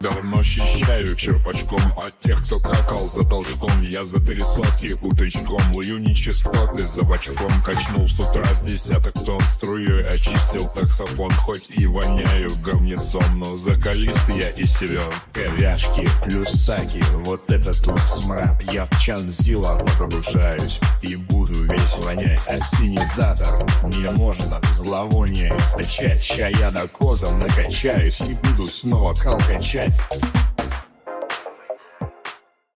давно счищаю черпачком от тех, кто какал за толчком. Я за 3 сотки уточком лую нечистоты за бачком. Качнул с утра с десяток тонн струей, очистил таксофон, хоть и воняю говнецом, но закалист я и силен. Ковяшки плюс саки, вот это тут смрад. Я в чанзила погружаюсь и буду весь вонять. Ассенизатор не может от зловония источать. Ща я на козом накачаюсь и буду снова кал качать.